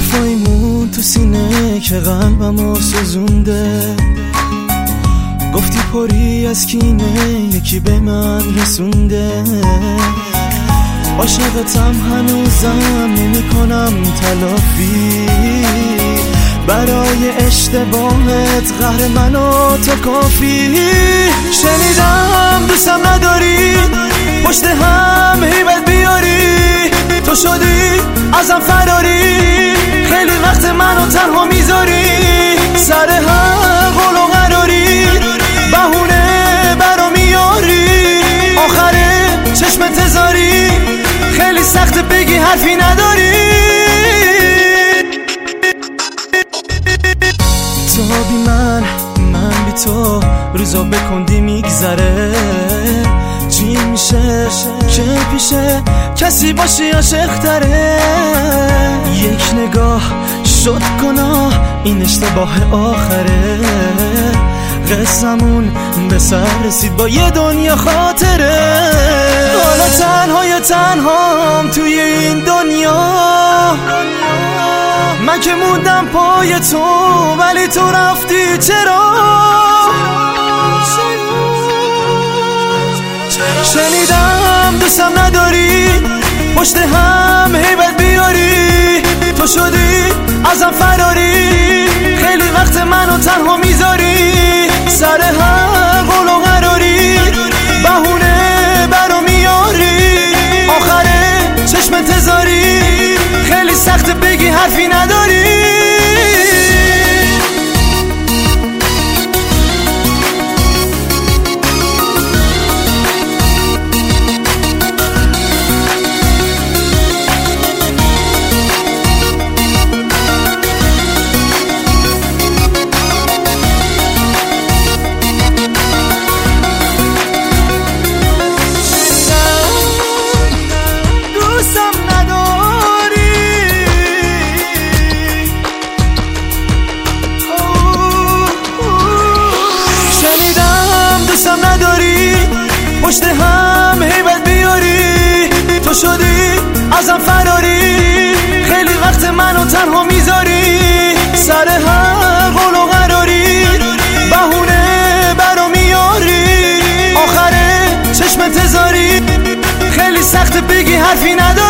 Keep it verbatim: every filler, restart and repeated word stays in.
وفایمون تو سینه که قلبمو سوزونده. گفتی پری از کینه یکی به من رسونده. عاشقتم هنوزم نمی کنم تلافی برای اشتباهت، قهر منو تو کافی. شنیدم دوستم نداری، پشت هم هیبت بیاری، تو شدی ازم فراری، خیلی وقت منو تنها میذاری، سر هر قول و قراری بهونه برا میاری، آخره چشم تزاری، خیلی سخت بگی حرفی نداری. تو بی من، من بی تو، روزا بکندی میگذره. چی میشه که پیشه کسی باشی عاشق تره؟ یک نگاه شد گناه، این اشتباه آخره. قصمون به سر رسید با یه دنیا خاطره. حالا تنهای تنهام توی این دنیا، من که موندم پای تو ولی تو رفتی چرا؟ شنیدم دوستم نداری، پشت هم هیبت بیاری، تو شدی ازم فراری، خیلی وقت منو تنها میذاری، سر هر قول و قراری بهونه برا میاری، آخره چشم تزاری، خیلی سخت بگی حرفی نداری. پشت هم هیبت بیاری، تو شدی ازم فراری، خیلی وقت منو تنها میذاری، سر هر قول و قراری بهونه برا میاری، آخره چشم تزاری، خیلی سخت بگی حرفی نداری.